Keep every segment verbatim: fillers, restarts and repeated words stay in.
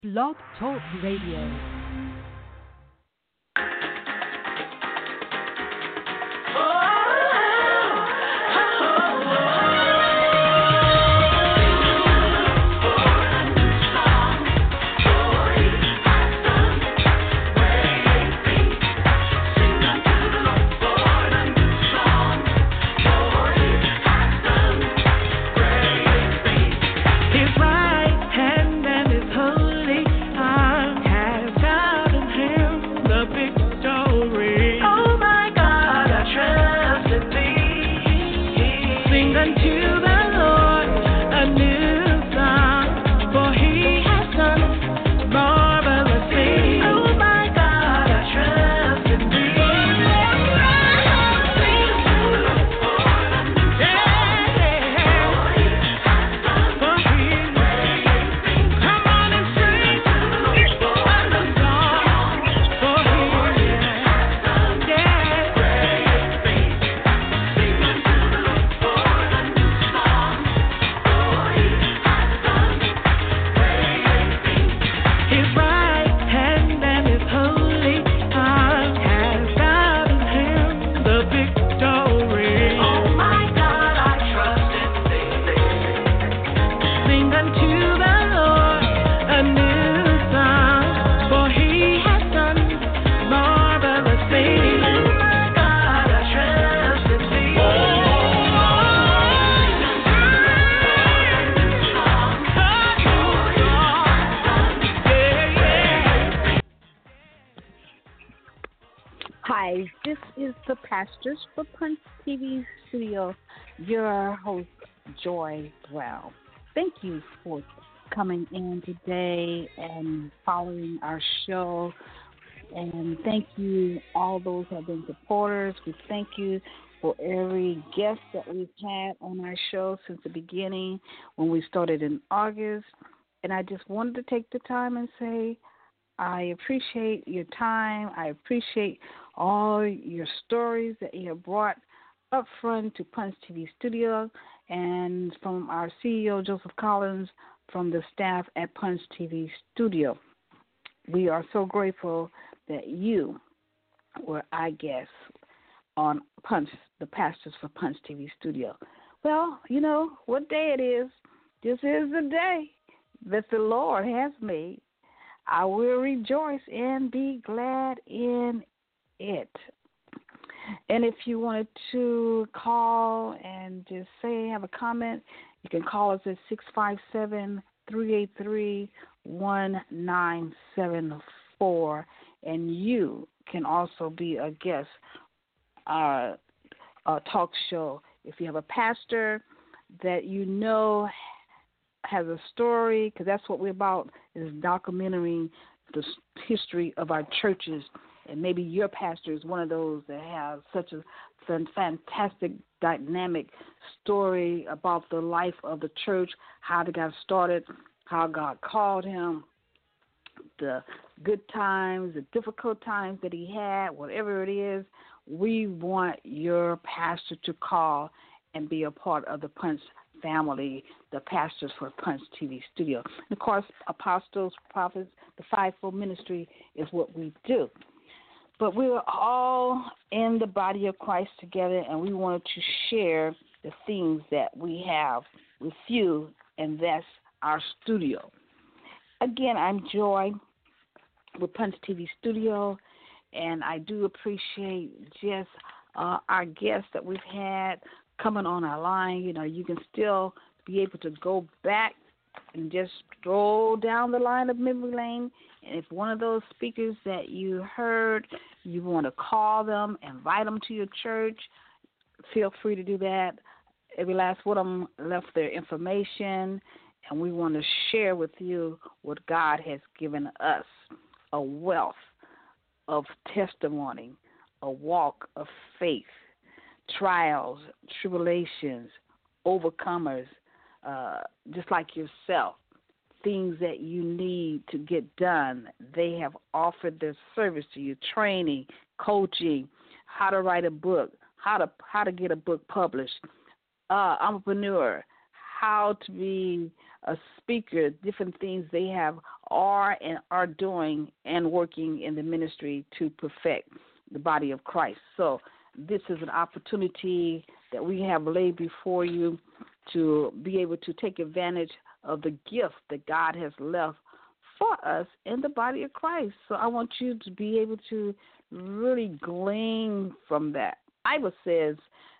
Blog Talk Radio. Hi, this is the Pastors for Punch T V studio, your host, Joy Brown. Thank you for coming in today and following our show. And thank you, all those who have been supporters. We thank you for every guest that we've had on our show since the beginning when we started in August. And I just wanted to take the time and say, I appreciate your time. I appreciate all your stories that you have brought up front to Punch T V Studio, and from our C E O, Joseph Collins, from the staff at Punch T V Studio. We are so grateful that you were our guests on Punch, the Pastors for Punch T V Studio. Well, you know what day it is. This is the day that the Lord has made. I will rejoice and be glad in it. And if you wanted to call and just say, have a comment, you can call us at six five seven, three eight three, one nine seven four. And you can also be a guest uh, a talk show. If you have a pastor that you know has a story, because that's what we're about, is documenting the history of our churches. And maybe your pastor is one of those that has such a fantastic, dynamic story about the life of the church, how they got started, how God called him, the good times, the difficult times that he had, whatever it is. We want your pastor to call and be a part of the Punch family, the Pastors for Punch T V Studio. And of course, apostles, prophets, the fivefold ministry is what we do. But we are all in the body of Christ together, and we wanted to share the things that we have with you, and that's our studio. Again, I'm Joy with Punch T V Studio, and I do appreciate just uh, our guests that we've had coming on our line. You know, you can still be able to go back and just stroll down the line of memory lane. And if one of those speakers that you heard, you want to call them, invite them to your church, feel free to do that. Every last one of them left their information, and we want to share with you what God has given us, a wealth of testimony, a walk of faith, trials, tribulations, overcomers, uh, just like yourself, things that you need to get done. They have offered their service to you, training, coaching, how to write a book, how to how to get a book published, uh, entrepreneur, how to be a speaker, different things they have are and are doing and working in the ministry to perfect the body of Christ. So this is an opportunity that we have laid before you to be able to take advantage of the gift that God has left for us in the body of Christ. So I want you to be able to really glean from that. The Bible says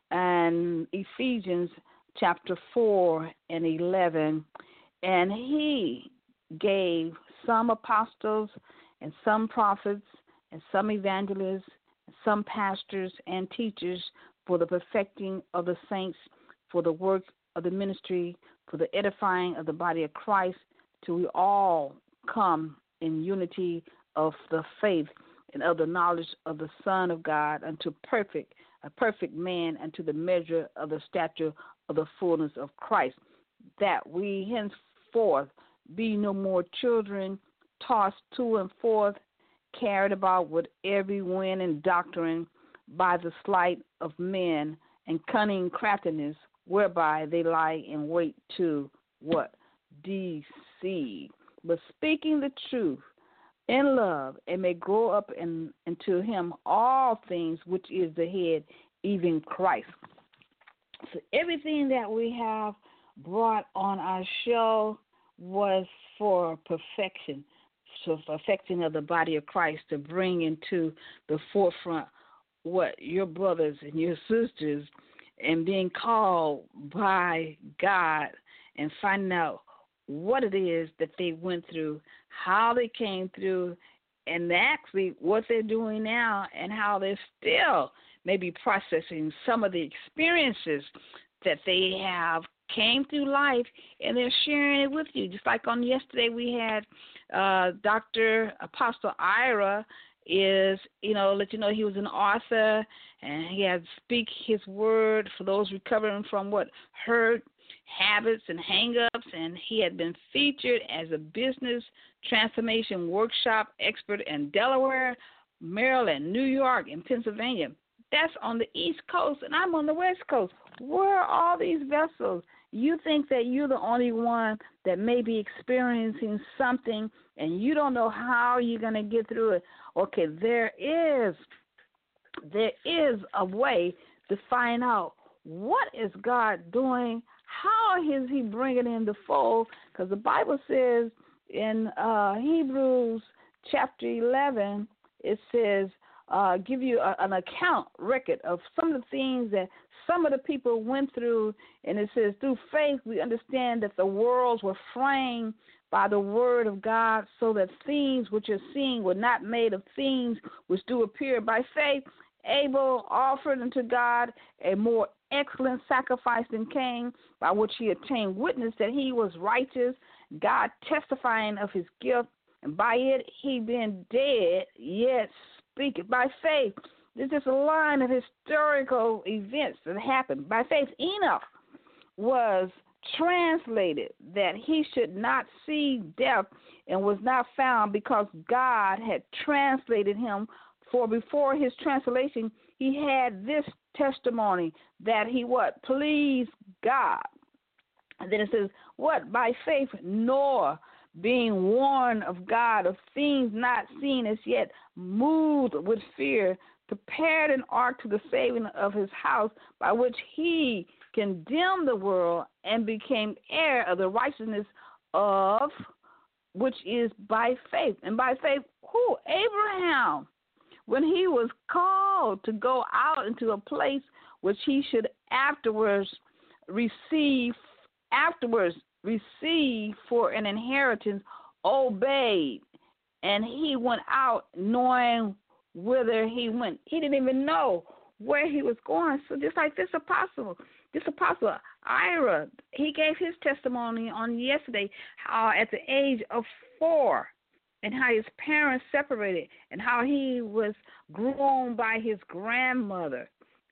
in Ephesians chapter four and eleven, and he gave some apostles and some prophets and some evangelists and some pastors and teachers for the perfecting of the saints, for the work of the ministry, for the edifying of the body of Christ, till we all come in unity of the faith and of the knowledge of the Son of God, unto perfect, a perfect man, unto the measure of the stature of the fullness of Christ, that we henceforth be no more children, tossed to and forth, carried about with every wind and doctrine, by the sleight of men and cunning craftiness, whereby they lie in wait to what? Deceive. But speaking the truth in love, and may grow up in, into him all things, which is the head, even Christ. So everything that we have brought on our show was for perfection, so perfecting of the body of Christ, to bring into the forefront what your brothers and your sisters, and being called by God and finding out what it is that they went through, how they came through, and actually what they're doing now, and how they're still maybe processing some of the experiences that they have came through life, and they're sharing it with you. Just like on yesterday we had uh, Doctor Apostle Ira is, you know, let you know he was an author, and he had speak his word for those recovering from what hurt, habits, and hang-ups, and he had been featured as a business transformation workshop expert in Delaware, Maryland, New York, and Pennsylvania. That's on the East Coast, and I'm on the West Coast. Where are all these vessels? You think that you're the only one that may be experiencing something, and you don't know how you're going to get through it. Okay, there is, there is a way to find out what is God doing, how is he bringing in the fold, because the Bible says in uh, Hebrews chapter eleven, it says, Uh, give you a, an account record of some of the things that some of the people went through, and it says, through faith we understand that the worlds were framed by the word of God, so that things which are seen were not made of things which do appear. By faith Abel offered unto God a more excellent sacrifice than Cain, by which he obtained witness that he was righteous, God testifying of his gift, and by it he being dead yet speak by faith. This is a line of historical events that happened. By faith, Enoch was translated that he should not see death, and was not found, because God had translated him. For before his translation, he had this testimony, that he what? Pleased God. And then it says, what? By faith, Noah, being warned of God of things not seen as yet, moved with fear, prepared an ark to the saving of his house, by which he condemned the world and became heir of the righteousness of which is by faith. And by faith, who? Abraham, when he was called to go out into a place which he should afterwards receive, afterwards receive for an inheritance, obeyed, and he went out knowing whither he went. He didn't even know where he was going. So just like this apostle, this apostle Ira, he gave his testimony on yesterday, how at the age of four, and how his parents separated, and how he was grown by his grandmother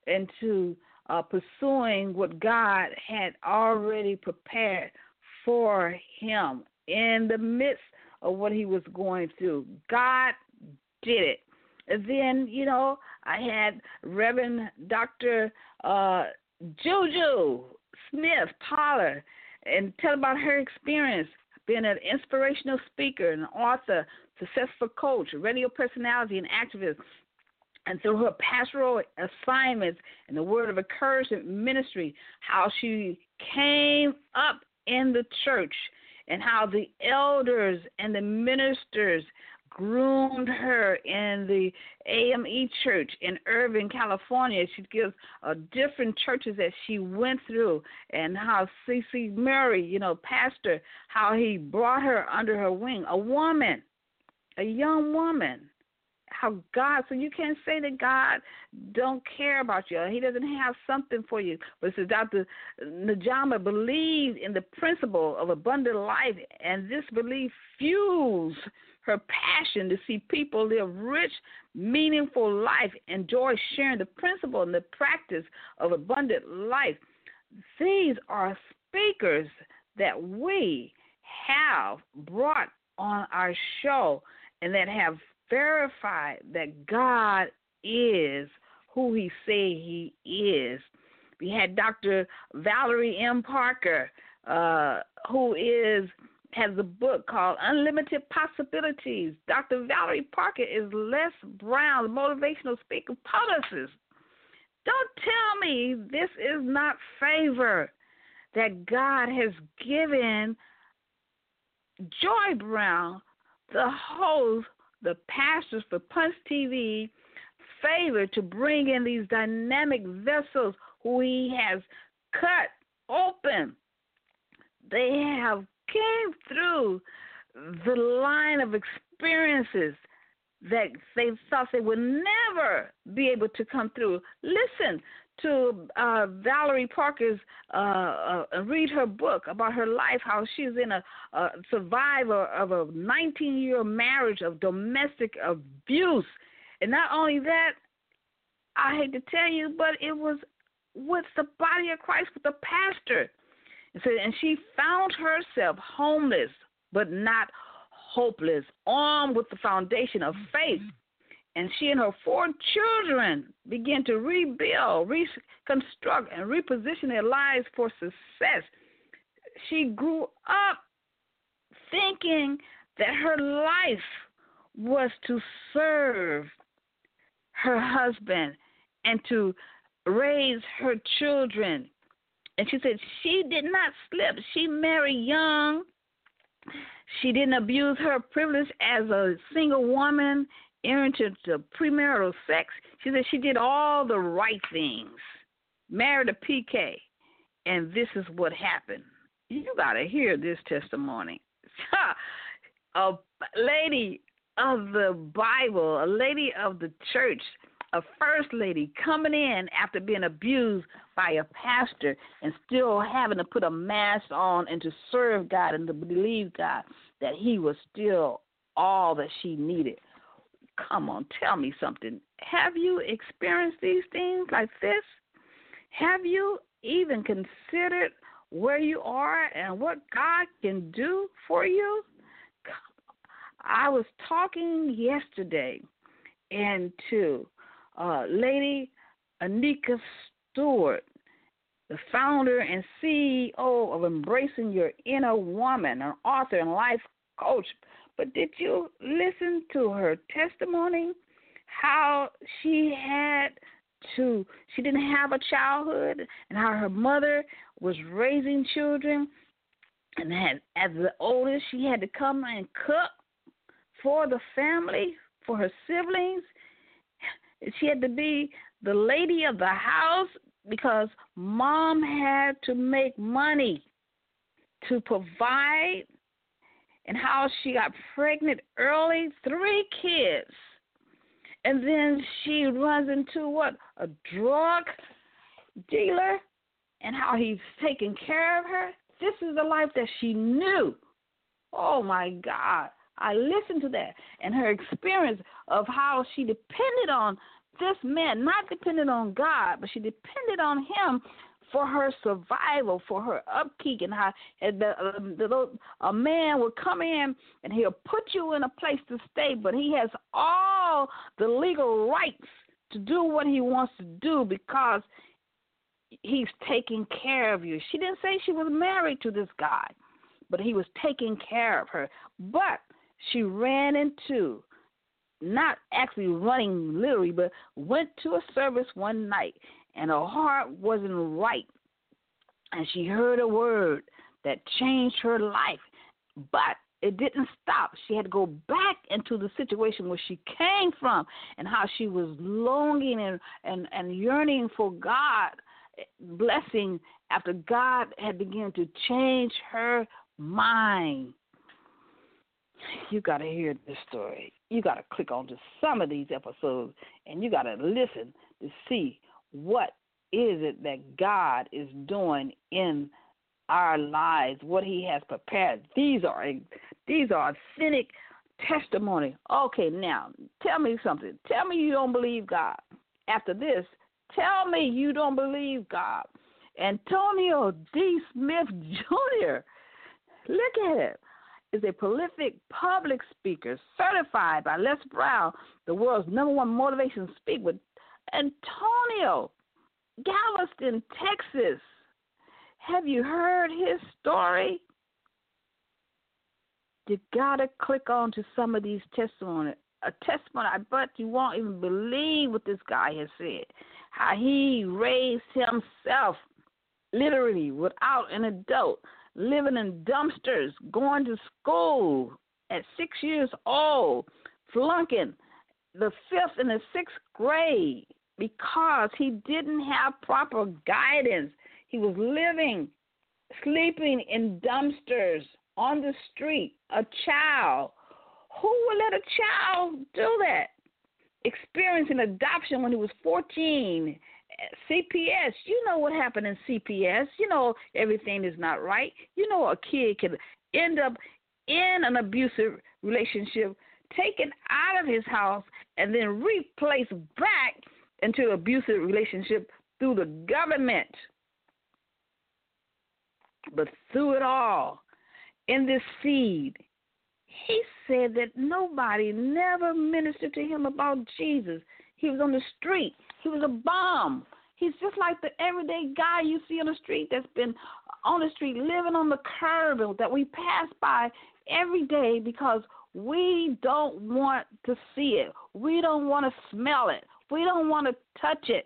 into uh, pursuing what God had already prepared for him in the midst of what he was going through. God did it. And then, you know, I had Reverend Doctor Uh, Juju Smith Pollard, and tell about her experience been an inspirational speaker, an author, successful coach, radio personality, and activist. And through her pastoral assignments and the word of encouragement ministry, how she came up in the church and how the elders and the ministers groomed her in the A M E church in Irvine, California. She gives uh, different churches that she went through, and how C C Murray, you know, pastor, how he brought her under her wing, a woman, a young woman. How God, so you can't say that God don't care about you. He doesn't have something for you. But it says Doctor Najama believed in the principle of abundant life, and this belief fuels her passion to see people live rich, meaningful life, enjoy sharing the principle and the practice of abundant life. These are speakers that we have brought on our show and that have verified that God is who he say he is. We had Doctor Valerie M. Parker, uh, who is has a book called Unlimited Possibilities. Doctor Valerie Parker is Les Brown, the motivational speaker publicist. Don't tell me this is not favor that God has given Joy Brown, the host, the pastors for Punch T V, favor to bring in these dynamic vessels who he has cut open. They have came through the line of experiences that they thought they would never be able to come through. Listen to uh, Valerie Parker's, uh, uh, read her book about her life, how she's in a, a survivor of a nineteen-year marriage of domestic abuse. And not only that, I hate to tell you, but it was with the body of Christ, with the pastor. And, so, and she found herself homeless, but not hopeless, armed with the foundation of faith. And she and her four children began to rebuild, reconstruct, and reposition their lives for success. She grew up thinking that her life was to serve her husband and to raise her children. And she said she did not slip. She married young. She didn't abuse her privilege as a single woman into premarital sex. She said she did all the right things, married a P K, and this is what happened. You got to hear this testimony. A lady of the Bible, a lady of the church, a first lady coming in after being abused by a pastor and still having to put a mask on and to serve God and to believe God that he was still all that she needed. Come on, tell me something. Have you experienced these things like this? Have you even considered where you are and what God can do for you? I was talking yesterday and to uh, Lady Anika Stewart, the founder and C E O of Embracing Your Inner Woman, an author and life coach. But did you listen to her testimony? How she had to, she didn't have a childhood, and how her mother was raising children, and had, as the oldest, she had to come and cook for the family, for her siblings. She had to be the lady of the house because mom had to make money to provide, and how she got pregnant early, three kids. And then she runs into what? A drug dealer, and how he's taking care of her. This is the life that she knew. Oh, my God. I listened to that and her experience of how she depended on this man, not depended on God, but she depended on him for her survival, for her upkeep, and how the, uh, the, a man will come in and he'll put you in a place to stay, but he has all the legal rights to do what he wants to do because he's taking care of you. She didn't say she was married to this guy, but he was taking care of her. But she ran into, not actually running literally, but went to a service one night, and her heart wasn't right. And she heard a word that changed her life. But it didn't stop. She had to go back into the situation where she came from and how she was longing and, and, and yearning for God blessing after God had begun to change her mind. You got to hear this story. You got to click on to some of these episodes, and you got to listen to see what is it that God is doing in our lives, what he has prepared. These are these are authentic testimony. Okay, now, tell me something. Tell me you don't believe God. After this, tell me you don't believe God. Antonio D. Smith Junior, look at it, is a prolific public speaker certified by Les Brown, the world's number one motivation speaker. Antonio, Galveston, Texas. Have you heard his story? You got to click on to some of these testimonies. A testimony, I bet you won't even believe what this guy has said. How he raised himself literally without an adult, living in dumpsters, going to school at six years old, flunking the fifth and the sixth grade because he didn't have proper guidance. He was living, sleeping in dumpsters on the street, a child. Who would let a child do that? Experiencing adoption when he was fourteen. C P S, you know what happened in C P S. You know everything is not right. You know a kid can end up in an abusive relationship, taken out of his house, and then replaced back into an abusive relationship through the government. But through it all, in this seed, he said that nobody never ministered to him about Jesus. He was on the street. He was a bum. He's just like the everyday guy you see on the street that's been on the street, living on the curb, and that we pass by every day because we don't want to see it. We don't want to smell it. We don't want to touch it.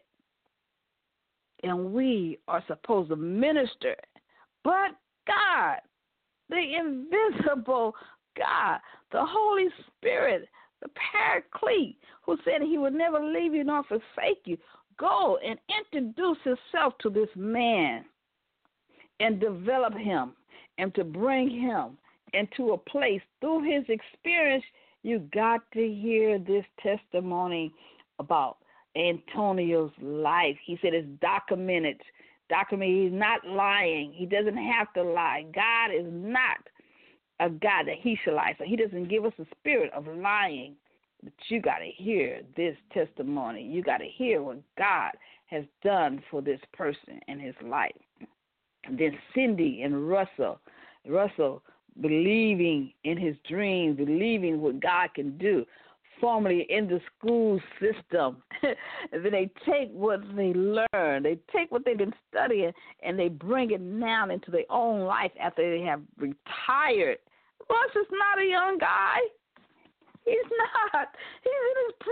And we are supposed to minister. But God, the invisible God, the Holy Spirit, the Paraclete, who said he would never leave you nor forsake you, go and introduce himself to this man and develop him and to bring him into a place through his experience. You got to hear this testimony about Antonio's life. He said it's documented. Documented. He's not lying. He doesn't have to lie. God is not a God that he shall lie. So he doesn't give us a spirit of lying. But you got to hear this testimony. You got to hear what God has done for this person in his life. And then Cindy and Russell. Russell believing in his dreams, believing what God can do. Formerly in the school system. And then they take what they learn, they take what they've been studying, and they bring it now into their own life after they have retired. Russ is not a young guy. He's not. He's in his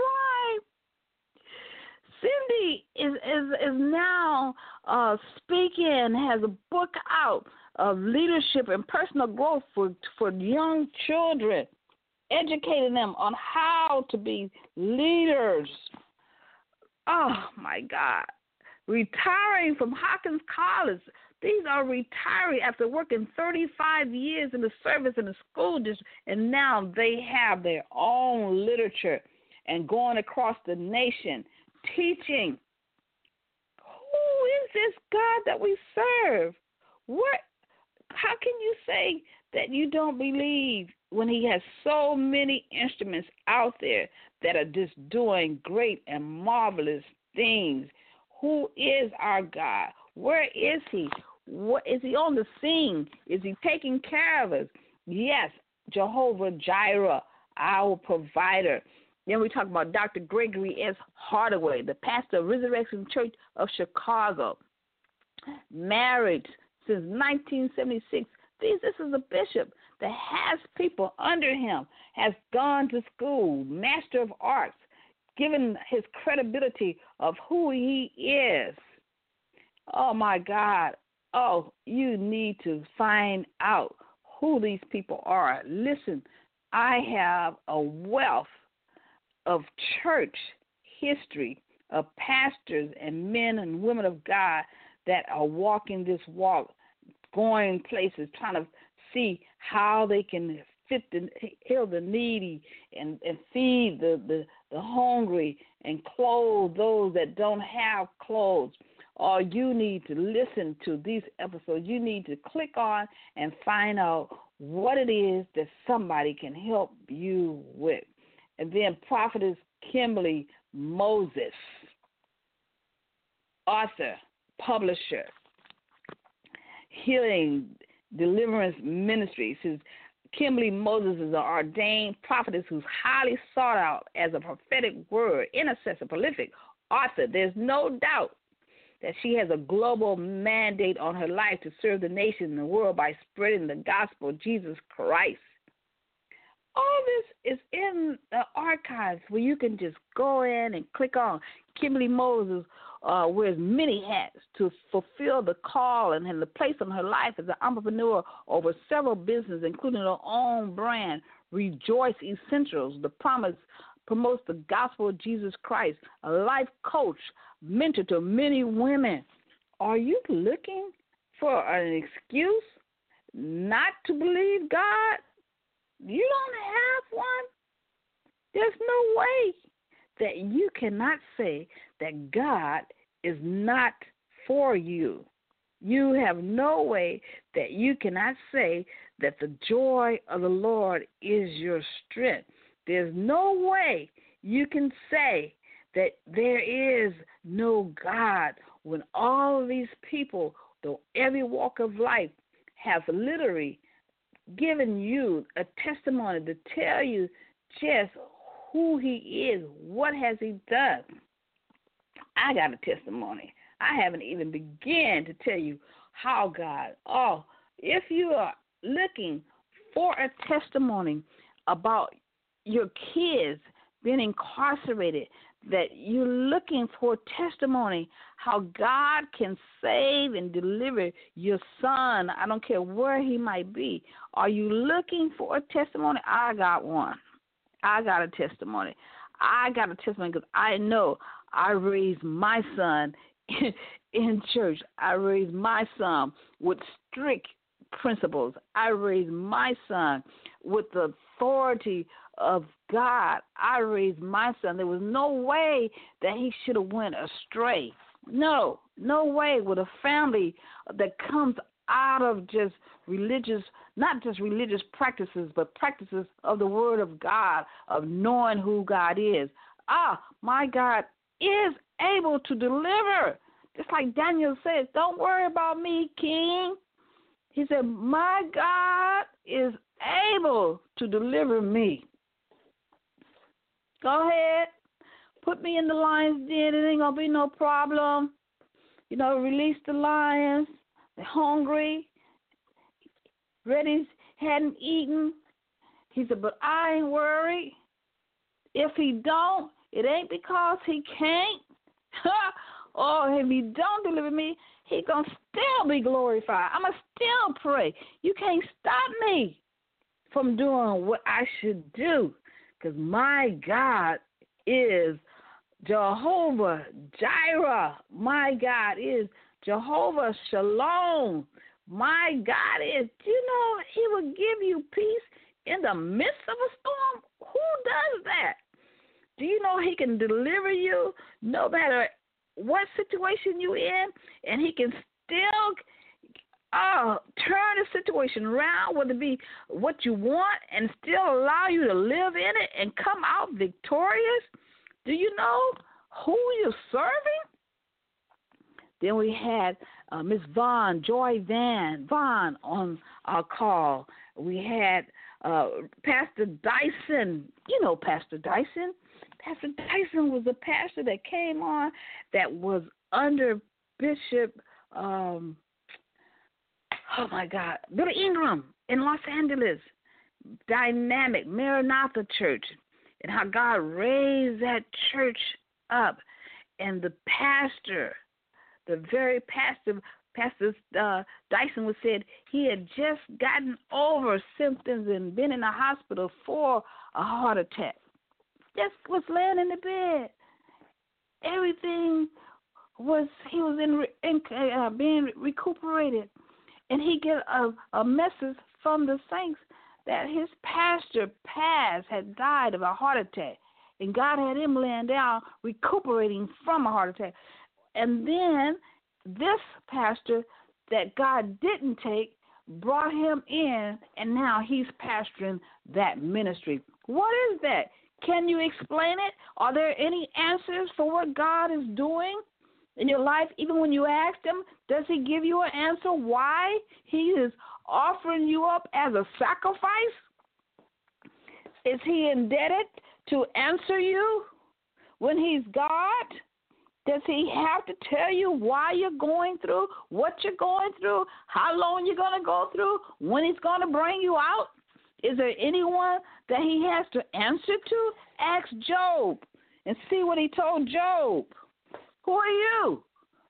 prime. Cindy is is, is now uh, speaking, has a book out of leadership and personal growth for, for young children, educating them on how to be leaders. Oh, my God. Retiring from Hawkins College. These are retiring after working thirty-five years in the service in the school district, and now they have their own literature and going across the nation, teaching. Who is this God that we serve? What? How can you say that you don't believe when he has so many instruments out there that are just doing great and marvelous things? Who is our God? Where is he? What, is he on the scene? Is he taking care of us? Yes, Jehovah Jireh, our provider. Then we talk about Doctor Gregory S. Hardaway, the pastor of Resurrection Church of Chicago. Married since nineteen seventy-six these, this is a bishop that has people under him, has gone to school, Master of Arts, given his credibility of who he is. Oh, my God. Oh, you need to find out who these people are. Listen, I have a wealth of church history of pastors and men and women of God that are walking this walk, going places, trying to see how they can fit the, heal the needy and, and feed the, the, the hungry and clothe those that don't have clothes. Or you need to listen to these episodes. You need to click on and find out what it is that somebody can help you with. And then Prophetess Kimberly Moses, author, publisher, Healing Deliverance Ministries. His Kimberly Moses is an ordained prophetess who's highly sought out as a prophetic word, intercessor, prolific author. There's no doubt that she has a global mandate on her life to serve the nation and the world by spreading the gospel of Jesus Christ. All this is in the archives where you can just go in and click on. Kimberly Moses uh, wears many hats to fulfill the call and, and the place on her life as an entrepreneur over several businesses, including her own brand, Rejoice Essentials. The promise promotes the gospel of Jesus Christ, a life coach, mentor to many women. Are you looking for an excuse not to believe God? You don't have one. There's no way that you cannot say that God is not for you. You have no way that you cannot say that the joy of the Lord is your strength. There's no way you can say that there is no God when all of these people, though every walk of life, have literally given you a testimony to tell you just who he is, what has he done. I got a testimony. I haven't even begun to tell you how God, oh, if you are looking for a testimony about your kids being incarcerated, that you're looking for testimony how God can save and deliver your son, I don't care where he might be. Are you looking for a testimony? I got one. I got a testimony. I got a testimony because I know I raised my son in church. I raised my son with strict principles. I raised my son with the authority of God. I raised my son. There was no way that he should have went astray. No, no way with a family that comes out of just religious, not just religious practices, but practices of the Word of God, of knowing who God is. Ah, my God is able to deliver. Just like Daniel says, don't worry about me, King. He said, my God is able to deliver me. Go ahead. Put me in the lion's den. It ain't going to be no problem. You know, release the lions. They're hungry. Reddy's hadn't eaten. He said, but I ain't worried. If he don't, it ain't because he can't. Or if he don't deliver me, he going to still be glorified. I'm going to still pray. You can't stop me from doing what I should do because my God is Jehovah Jireh. My God is Jehovah Shalom. My God is, you know, he will give you peace in the midst of a storm. Who does that? Do you know he can deliver you no matter what situation you're in, and he can still uh, turn the situation around, whether it be what you want, and still allow you to live in it and come out victorious? Do you know who you're serving? Then we had uh, Miss Vaughn, Joy Van, Vaughn on our call. We had uh, Pastor Dyson. You know Pastor Dyson. Pastor Dyson was a pastor that came on that was under Bishop, um, oh my God, Billy Ingram in Los Angeles, dynamic Maranatha Church, and how God raised that church up. And the pastor, the very pastor, Pastor uh, Dyson was said he had just gotten over symptoms and been in the hospital for a heart attack. Just was laying in the bed. Everything was, he was in, in uh, being recuperated. And he get a, a message from the saints that his pastor, Paz, had died of a heart attack. And God had him laying down, recuperating from a heart attack. And then this pastor that God didn't take brought him in, and now he's pastoring that ministry. What is that? Can you explain it? Are there any answers for what God is doing in your life? Even when you ask him, does he give you an answer why he is offering you up as a sacrifice? Is he indebted to answer you when he's God? Does he have to tell you why you're going through, what you're going through, how long you're going to go through, when he's going to bring you out? Is there anyone that he has to answer to? Ask Job and see what he told Job. Who are you?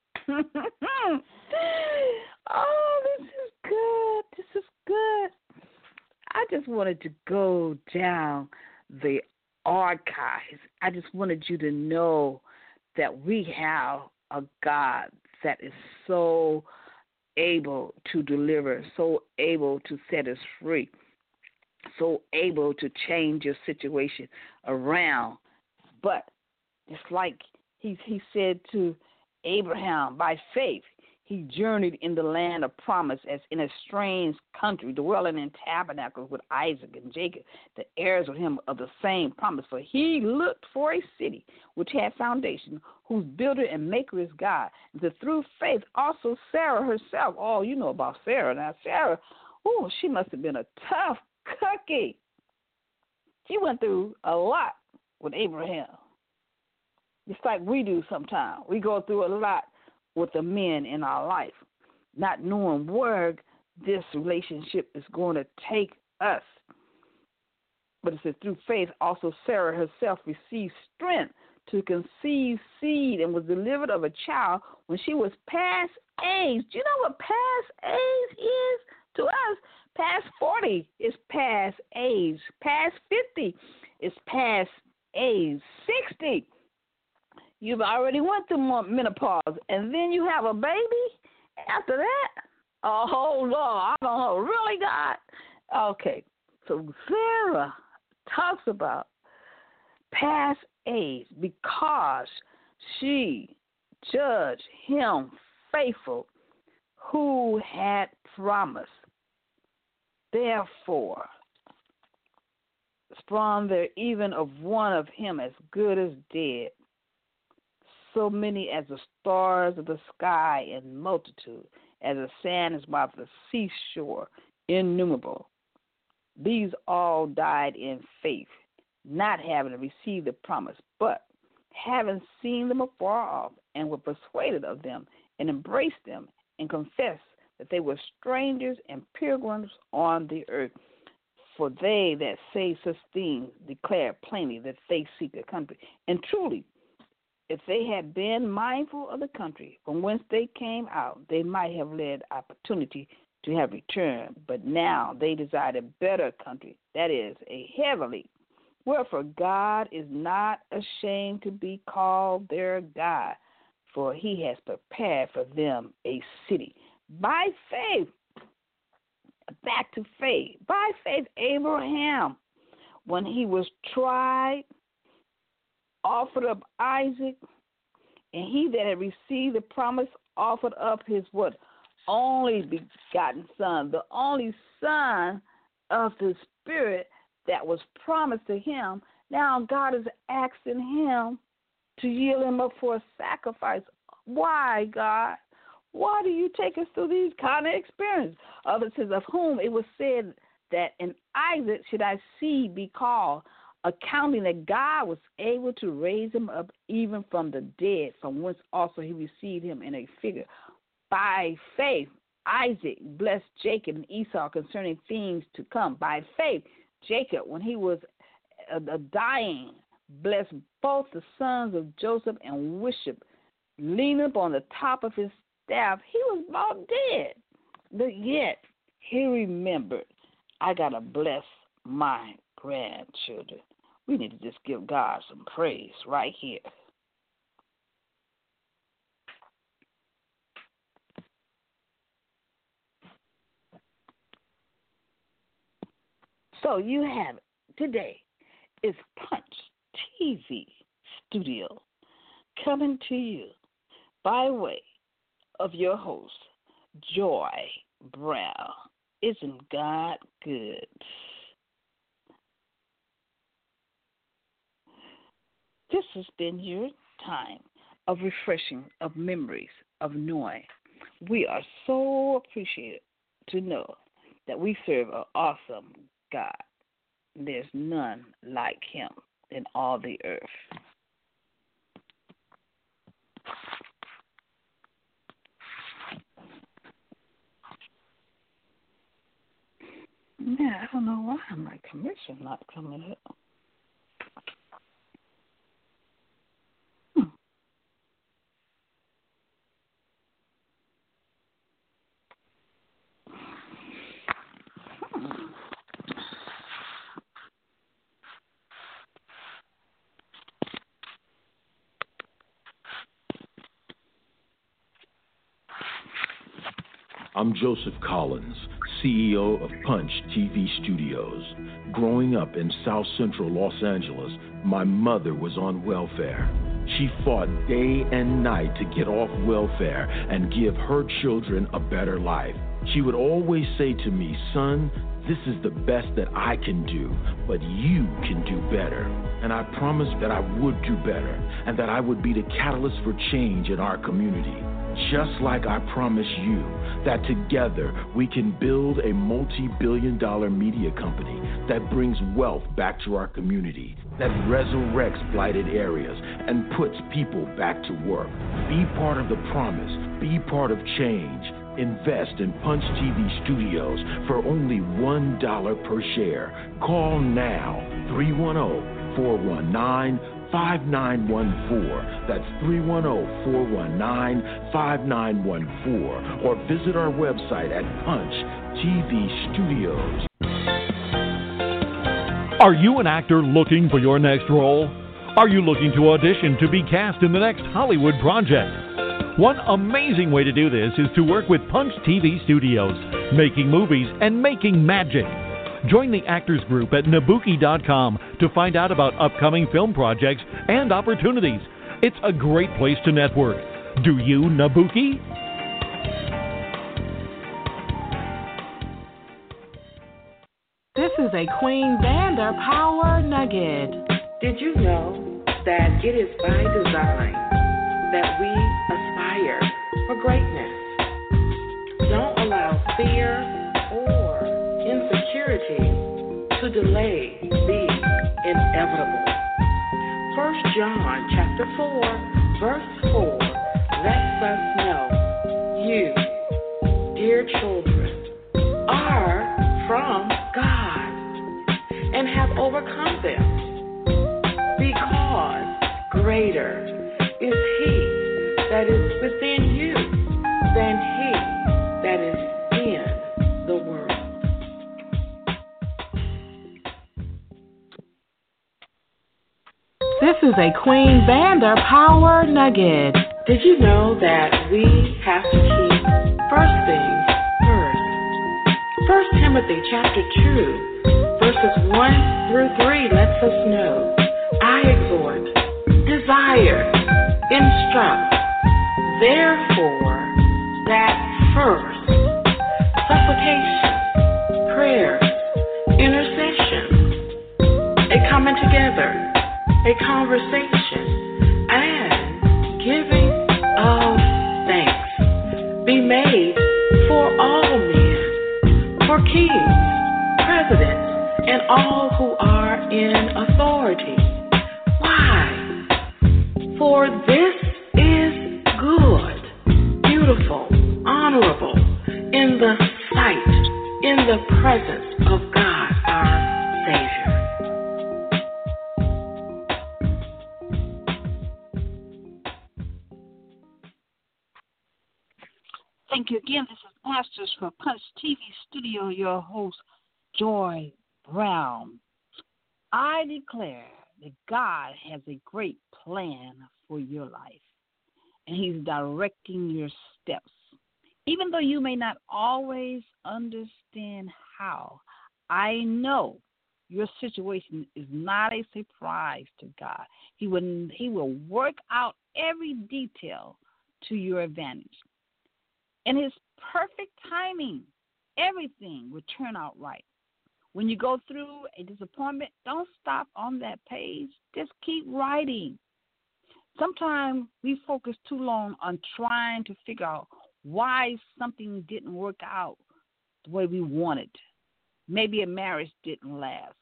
Oh, this is good. This is good. I just wanted to go down the archives. I just wanted you to know that we have a God that is so able to deliver, so able to set us free, so able to change your situation around. But it's like he, he said to Abraham, by faith, he journeyed in the land of promise as in a strange country, dwelling in tabernacles with Isaac and Jacob, the heirs with him of the same promise. For he looked for a city which had foundation, whose builder and maker is God. And that through faith also Sarah herself, oh, you know about Sarah. Now, Sarah, oh, she must have been a tough cookie. She went through a lot with Abraham. Just like we do sometimes. We go through a lot with the men in our life, not knowing where this relationship is going to take us. But it says, through faith, also Sarah herself received strength to conceive seed and was delivered of a child when she was past age. Do you know what past age is to us? Past forty is past age. Past fifty is past age. sixty, you've already went through menopause, and then you have a baby after that? Oh, Lord, I don't know. Really, God? Okay, so Sarah talks about past age because she judged him faithful who had promised. Therefore, sprung there even of one of him as good as dead, so many as the stars of the sky in multitude, as the sand is by the seashore, innumerable. These all died in faith, not having received the promise, but having seen them afar off, and were persuaded of them, and embraced them, and confessed that they were strangers and pilgrims on the earth. For they that say such things declare plainly that they seek a country. And truly, if they had been mindful of the country from whence they came out, they might have led opportunity to have returned. But now they desire a better country, that is, a heavenly. Wherefore God is not ashamed to be called their God, for he has prepared for them a city. By faith, back to faith, by faith, Abraham, when he was tried, offered up Isaac, and he that had received the promise offered up his what? Only begotten son, the only son of the Spirit that was promised to him. Now God is asking him to yield him up for a sacrifice. Why, God? Why do you take us through these kind of experiences? Others says, of whom it was said that in Isaac should thy seed be called, accounting that God was able to raise him up even from the dead, from whence also he received him in a figure. By faith, Isaac blessed Jacob and Esau concerning things to come. By faith, Jacob, when he was uh, dying, blessed both the sons of Joseph and worshiped, leaning up on the top of his staff. He was about dead, but yet he remembered, I got to bless my grandchildren. We need to just give God some praise right here. So you have it. Today is Punch T V Studio coming to you by way of your host, Joy Brown. Isn't God good? This has been your time of refreshing, of memories, of knowing. We are so appreciated to know that we serve an awesome God. There's none like him in all the earth. Yeah, I don't know why my commission not coming up. Hmm. Hmm. I'm Joseph Collins, C E O of Punch T V Studios. Growing up in South Central Los Angeles, my mother was on welfare. She fought day and night to get off welfare and give her children a better life. She would always say to me, son, this is the best that I can do, but you can do better. And I promised that I would do better and that I would be the catalyst for change in our community. Just like I promised you that together we can build a multi-billion dollar media company that brings wealth back to our community, that resurrects blighted areas and puts people back to work. Be part of the promise. Be part of change. Invest in Punch T V Studios for only one dollar per share. Call now, three one zero, four one nine, five nine one four. That's three one zero, four one nine, five nine one four. Or visit our website at Punch T V Studios. Are you an actor looking for your next role? Are you looking to audition to be cast in the next Hollywood project? One amazing way to do this is to work with Punch T V Studios, making movies and making magic. Join the Actors Group at Nabuki dot com to find out about upcoming film projects and opportunities. It's a great place to network. Do you, Nabuki? This is a Queen Vander Power Nugget. Did you know that it is by design that we aspire for greatness? Don't allow fear or insecurity to delay the inevitable. First John chapter four, verse four lets us know you, dear children, are from God and have overcome them, because greater is he that is within you than he that is in the world. This is a Queen Vander Power Nugget. Did you know that we have to keep first things first? First Timothy chapter two, verses one through three lets us know, I exhort, desire, instruct, therefore, that first supplication, prayers, intercession, a coming together, a conversation, and giving of thanks be made for all men, for kings, presidents, and all who are in authority. Why? For this is good, beautiful, honorable, in Thank you again. This is Pastors for Punch T V Studio, your host, Joy Brown. I declare that God has a great plan for your life, and He's directing your steps. Even though you may not always understand how, I know your situation is not a surprise to God. He will, he will work out every detail to your advantage. In His perfect timing, everything will turn out right. When you go through a disappointment, don't stop on that page. Just keep writing. Sometimes we focus too long on trying to figure out why something didn't work out the way we wanted. Maybe a marriage didn't last,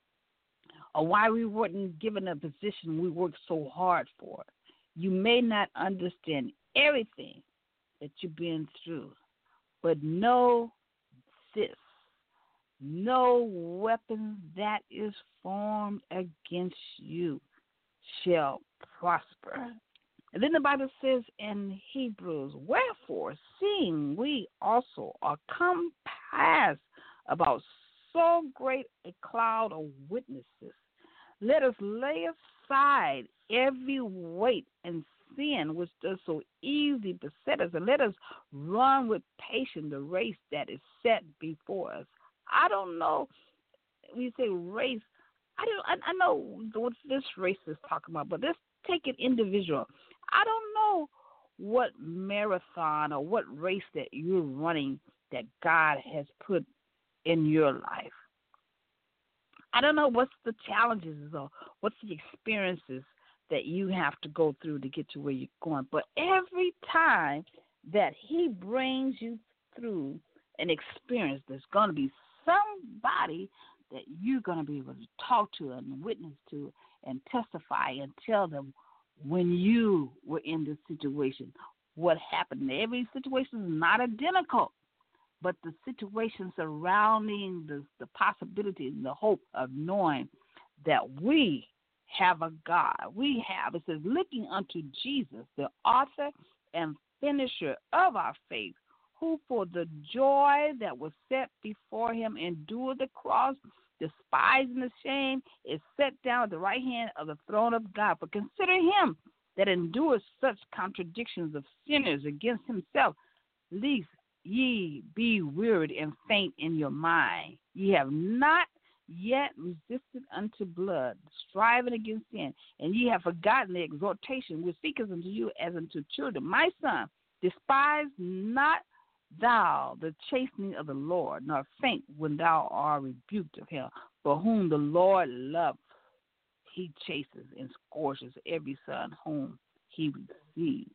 or why we weren't given a position we worked so hard for. You may not understand everything that you've been through, but know this: no weapon that is formed against you shall prosper. And then the Bible says in Hebrews, wherefore, seeing we also are compassed about so great a cloud of witnesses, let us lay aside every weight and sin which does so easily beset us, and let us run with patience the race that is set before us. I don't know, when you say race, I don't. I, I know what this race is talking about, but let's take it individual. I don't know what marathon or what race that you're running that God has put in your life. I don't know what's the challenges or what's the experiences that you have to go through to get to where you're going. But every time that He brings you through an experience, there's going to be somebody that you're going to be able to talk to and witness to and testify and tell them when you were in this situation, what happened. Every situation is not identical, but the situation surrounding the, the possibility and the hope of knowing that we have a God. We have, it says, looking unto Jesus, the author and finisher of our faith, who for the joy that was set before Him endured the cross, despising the shame, is set down at the right hand of the throne of God. For consider Him that endures such contradictions of sinners against Himself, lest ye be wearied and faint in your mind. Ye have not yet resisted unto blood, striving against sin, and ye have forgotten the exhortation which speaketh unto you as unto children. My son, despise not thou the chastening of the Lord, nor faint when thou art rebuked of Him. For whom the Lord loveth, He chastens and scourges every son whom He receives.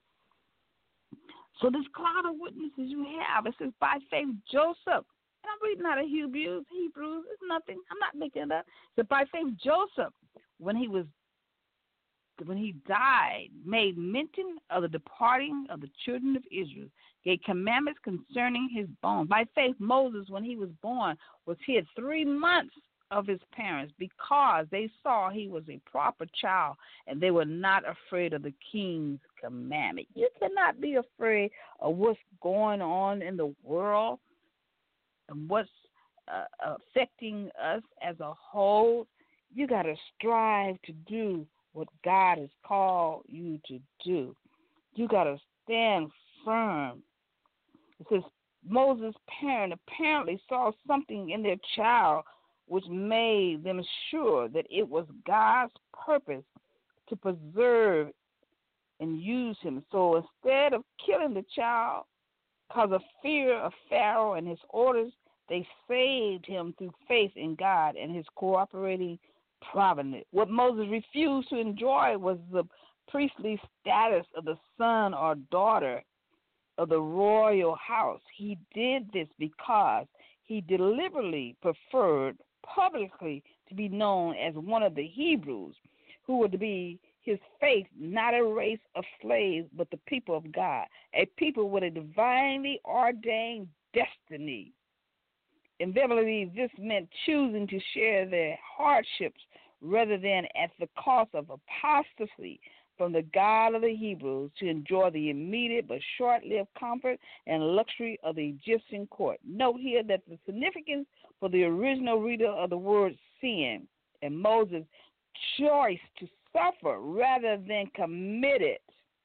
So this cloud of witnesses you have, it says, by faith Joseph, and I'm reading out of Hebrews, Hebrews, it's nothing, I'm not making it up. So by faith Joseph, when he was, when he died, made mention of the departing of the children of Israel, gave commandments concerning his bones. By faith Moses, when he was born, was hid three months of his parents because they saw he was a proper child and they were not afraid of the king's commandment. You cannot be afraid of what's going on in the world and what's uh, affecting us as a whole. You got to strive to do what God has called you to do. You got to stand firm. It says Moses' parent apparently saw something in their child which made them sure that it was God's purpose to preserve and use him. So instead of killing the child because of fear of Pharaoh and his orders, they saved him through faith in God and His cooperating providence. What Moses refused to enjoy was the priestly status of the son or daughter of the royal house. He did this because he deliberately preferred publicly to be known as one of the Hebrews, who were to be his faith, not a race of slaves, but the people of God, a people with a divinely ordained destiny. Invariably, this meant choosing to share their hardships rather than at the cost of apostasy. from the God of the Hebrews to enjoy the immediate but short-lived comfort and luxury of the Egyptian court. Note here that the significance for the original reader of the word sin and Moses' choice to suffer rather than commit it.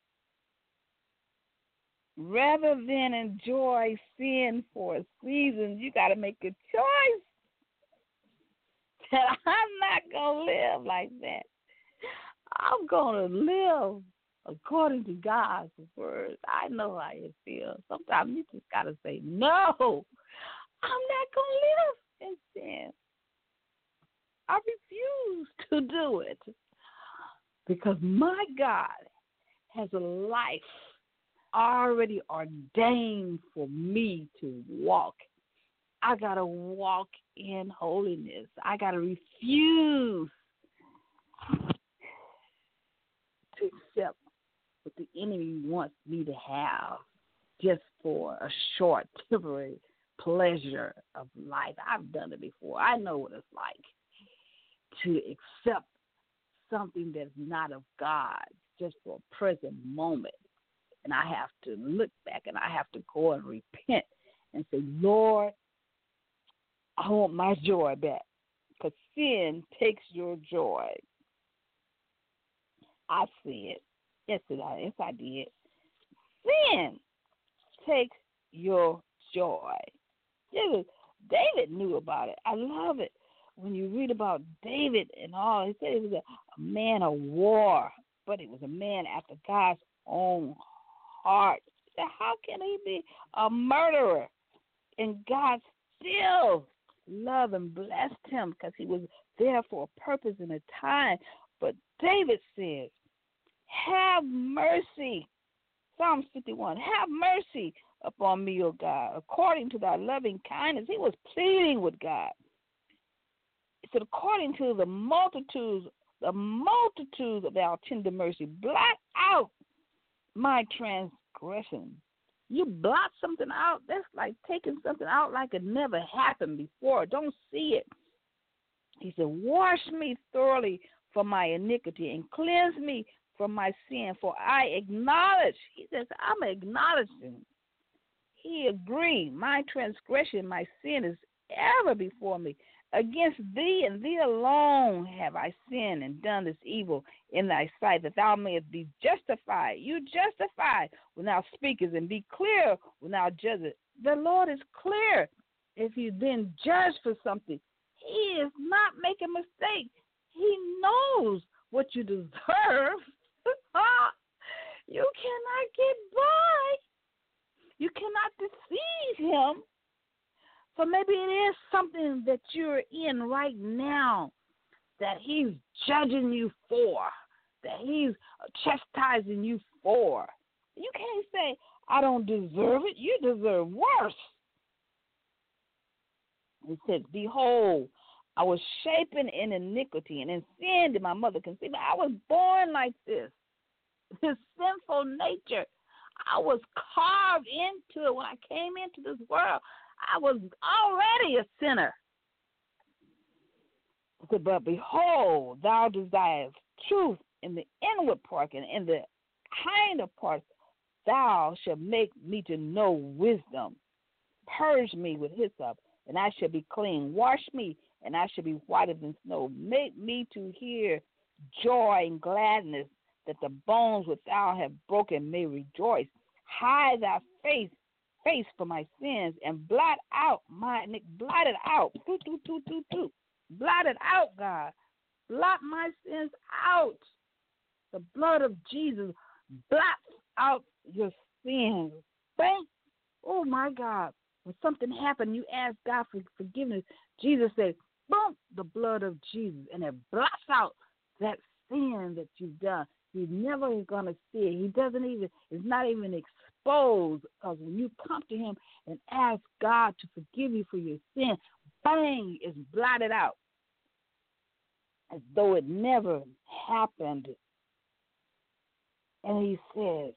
Rather than enjoy sin for a season, you got to make a choice that I'm not going to live like that. I'm going to live according to God's word. I know how it feels. Sometimes you just got to say, no, I'm not going to live in sin. I refuse to do it because my God has a life already ordained for me to walk. I got to walk in holiness. I got to refuse to accept what the enemy wants me to have just for a short, temporary pleasure of life. I've done it before. I know what it's like to accept something that's not of God just for a present moment. And I have to look back and I have to go and repent and say, Lord, I want my joy back. Because sin takes your joy. I see it. Yes, it, yes, I did. Sin takes your joy. David knew about it. I love it. When you read about David and all, he said he was a, a man of war, but he was a man after God's own heart. He said, how can he be a murderer? And God still loved and blessed him because he was there for a purpose and a time. But David says, have mercy. Psalms fifty-one, have mercy upon me, O God, according to thy loving kindness. He was pleading with God. It said, according to the multitudes, the multitudes of our tender mercy, blot out my transgression. You blot something out, that's like taking something out like it never happened before. Don't see it. He said, wash me thoroughly from my iniquity and cleanse me from my sin, for I acknowledge. He says, I'm acknowledging. He agreed, my transgression, my sin is ever before me. Against thee and thee alone have I sinned and done this evil in thy sight, that thou mayest be justified. You justify when thou speakest, and be clear when thou judgest. The Lord is clear. If you've been judged for something, he is not making a mistake. He knows what you deserve. You cannot get by. You cannot deceive him. So maybe it is something that you're in right now that he's judging you for, that he's chastising you for. You can't say, I don't deserve it. You deserve worse. He said, behold, I was shapen in iniquity, and in sin did my mother conceive me. I was born like this, this sinful nature. I was carved into it when I came into this world. I was already a sinner. But behold, thou desirest truth in the inward part, and in the hinder parts thou shalt make me to know wisdom. Purge me with hyssop, and I shall be clean. Wash me, and I shall be whiter than snow. Make me to hear joy and gladness, that the bones which thou hast broken may rejoice. Hide thy face face for my sins, and blot out my blot it out. Toot, toot, toot, toot, toot. Blot it out, God. Blot my sins out. The blood of Jesus blots out your sins. Thank, oh my God. When something happened, you ask God for forgiveness. Jesus said, boom, the blood of Jesus, and it blots out that sin that you've done. He's never going to see it. He doesn't even, it's not even exposed, because when you come to him and ask God to forgive you for your sin, bang, it's blotted out as though it never happened. And he says,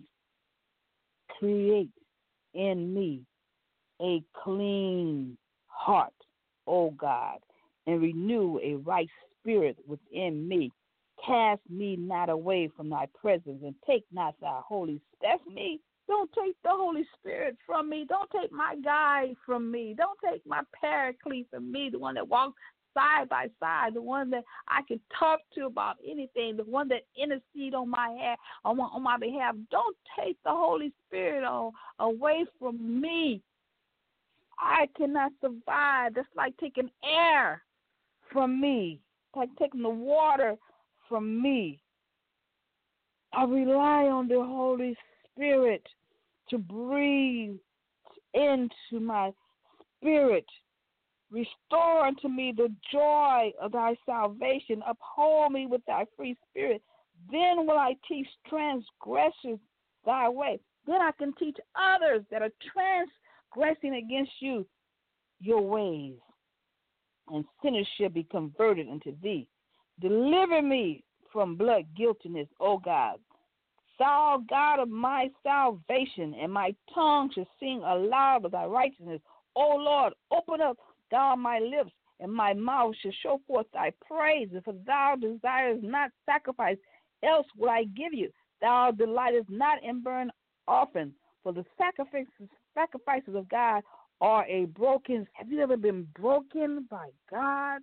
create in me a clean heart, O God, and renew a right spirit within me. Cast me not away from thy presence, and take not thy Holy Spirit. That's me. Don't take the Holy Spirit from me. Don't take my guide from me. Don't take my paraclete from me, the one that walks side by side, the one that I can talk to about anything, the one that intercede on my head, on my, on my behalf. Don't take the Holy Spirit on, away from me. I cannot survive. That's like taking air from me, like taking the water from me. I rely on the Holy Spirit to breathe into my spirit. Restore unto me the joy of thy salvation. Uphold me with thy free spirit. Then will I teach transgressors thy way. Then I can teach others that are transgressing against you your ways. And sinners shall be converted unto thee. Deliver me from blood guiltiness, O God. Thou God of my salvation, and my tongue shall sing aloud of thy righteousness. O Lord, open up thou my lips, and my mouth shall show forth thy praise. For thou desirest not sacrifice, else would I give you. Thou delightest not in burnt offering, for the sacrifices, sacrifices of God are a broken. Have you ever been broken by God?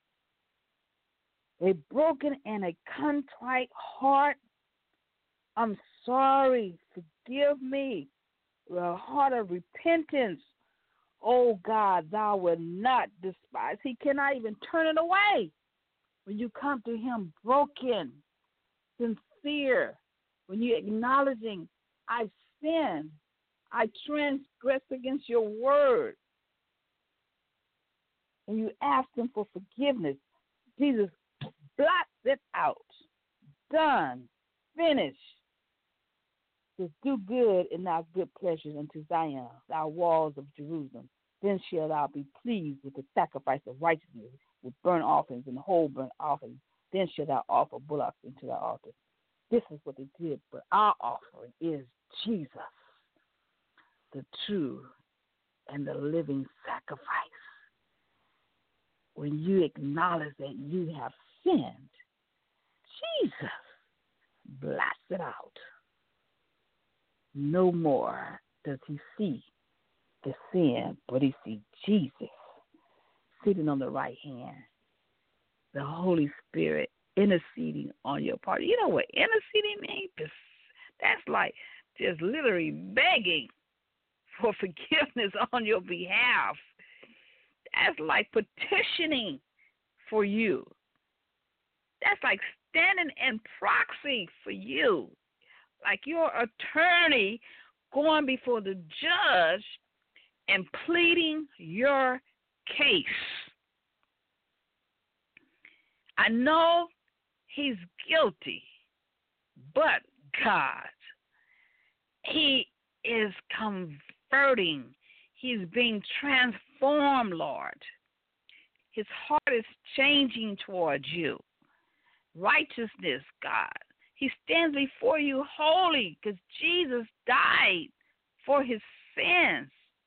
A broken and a contrite heart. I'm sorry. Forgive me. A heart of repentance. Oh God, thou wilt not despise. He cannot even turn it away. When you come to him broken, sincere, when you're acknowledging, I sin, I transgress against your word, and you ask him for forgiveness, Jesus blots it out. Done. Finished. Just do good in thy good pleasures unto Zion, thy walls of Jerusalem. Then shalt thou be pleased with the sacrifice of righteousness, with burnt offerings and whole burnt offerings. Then shalt thou offer bullocks into thy altar. This is what they did, but our offering is Jesus, the true and the living sacrifice. When you acknowledge that you have sinned, Jesus blots it out. No more does he see the sin, but he sees Jesus sitting on the right hand, the Holy Spirit interceding on your part. You know what interceding means? That's like just literally begging for forgiveness on your behalf. That's like petitioning for you. That's like standing in proxy for you. Like your attorney going before the judge and pleading your case. I know he's guilty, but God, he is converting. He's being transformed, Lord. His heart is changing towards you. Righteousness, God. He stands before you holy because Jesus died for his sins.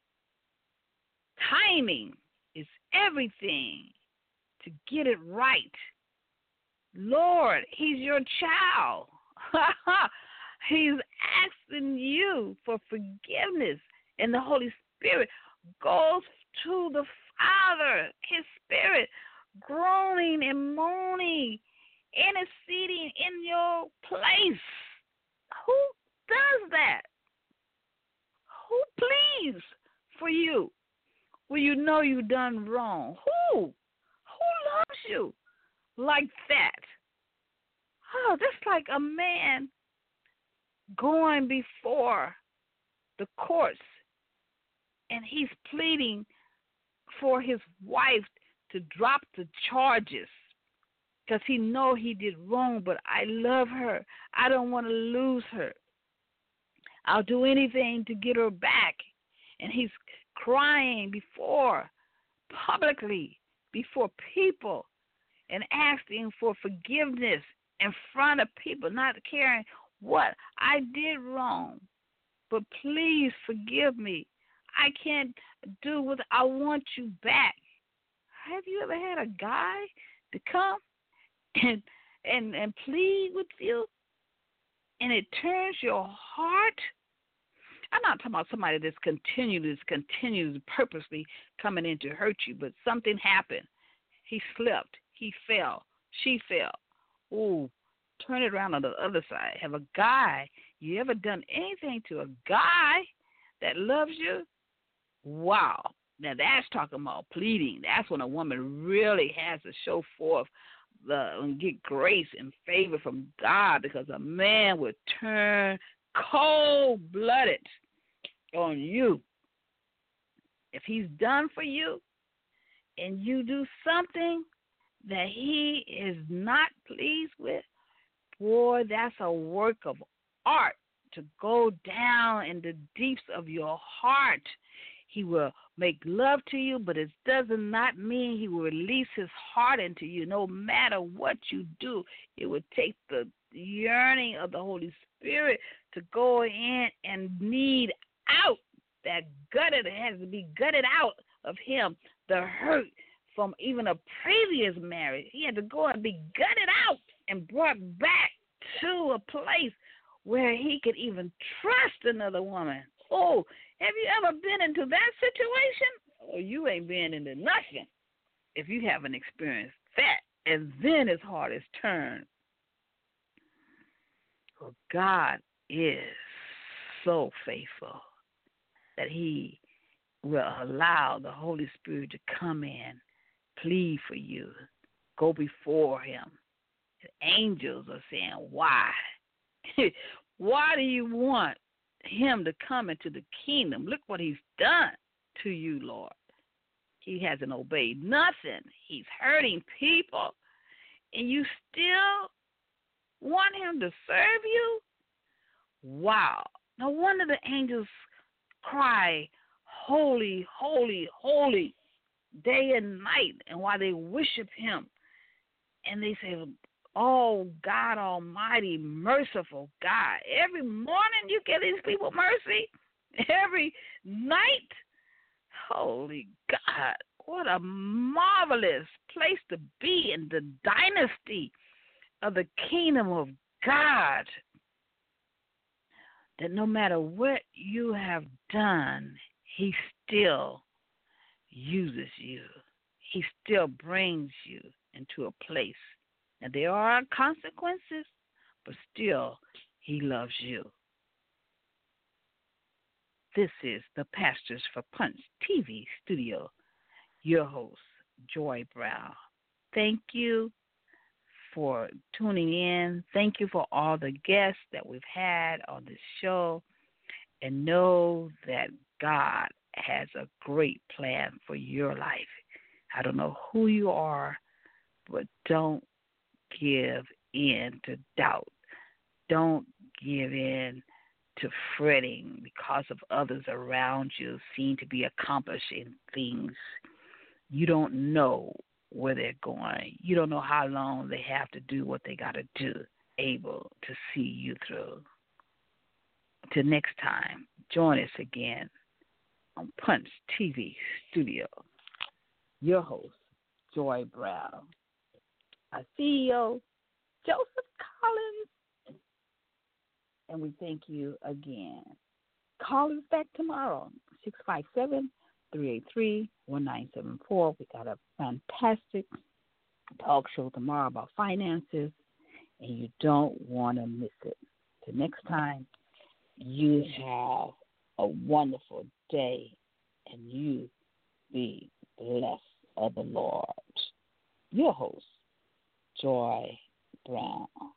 Timing is everything to get it right. Lord, he's your child. He's asking you for forgiveness, and the Holy Spirit goes to the Father, his Spirit, groaning and moaning, interceding in your place. Who does that? Who pleads for you when you know you've done wrong? Who? Who loves you like that? Oh, that's like a man going before the courts and he's pleading for his wife to drop the charges because he know he did wrong, but I love her. I don't want to lose her. I'll do anything to get her back. And he's crying before, publicly, before people, and asking for forgiveness in front of people, not caring what I did wrong, but please forgive me. I can't do what I want you back. Have you ever had a guy to come and and, and plead with you, and it turns your heart. I'm not talking about somebody that's continuous, continues purposely coming in to hurt you, but something happened. He slipped. He fell. She fell. Ooh, turn it around on the other side. Have a guy, you ever done anything to a guy that loves you? Wow. Now that's talking about pleading. That's when a woman really has to show forth the and get grace and favor from God, because a man would turn cold-blooded on you. If he's done for you and you do something that he is not pleased with, boy, that's a work of art to go down in the deeps of your heart. He will make love to you, but it does not mean he will release his heart into you. No matter what you do, it would take the yearning of the Holy Spirit to go in and knead out that gutted, it has to be gutted out of him, the hurt from even a previous marriage. He had to go and be gutted out and brought back to a place where he could even trust another woman. Oh, have you ever been into that situation? Oh, you ain't been into nothing if you haven't experienced that. And then his heart is turned. For God is so faithful that he will allow the Holy Spirit to come in, plead for you, go before him. The angels are saying, why? Why do you want him to come into the kingdom? Look what he's done to you, Lord. He hasn't obeyed nothing. He's hurting people, and you still want him to serve you? Wow. No wonder the angels cry, holy, holy, holy, day and night, and while they worship him, and they say, oh, God Almighty, merciful God. Every morning you give these people mercy. Every night. Holy God. What a marvelous place to be in the dynasty of the kingdom of God. That no matter what you have done, he still uses you. He still brings you into a place. And there are consequences, but still, he loves you. This is the Pastors for Punch T V studio. Your host, Joy Brown. Thank you for tuning in. Thank you for all the guests that we've had on this show. And know that God has a great plan for your life. I don't know who you are, but don't give in to doubt. Don't give in to fretting because of others around you seem to be accomplishing things. You don't know where they're going. You don't know how long they have to do what they got to do, able to see you through. Till next time, join us again on Punch T V Studio. Your host, Joy Brown. Our C E O, Joseph Collins. And we thank you again. Call us back tomorrow, six five seven, three eight three, one nine seven four. We got a fantastic talk show tomorrow about finances, and you don't want to miss it. Till next time, you have a wonderful day, and you be blessed of the Lord. Your host, Joy Brown.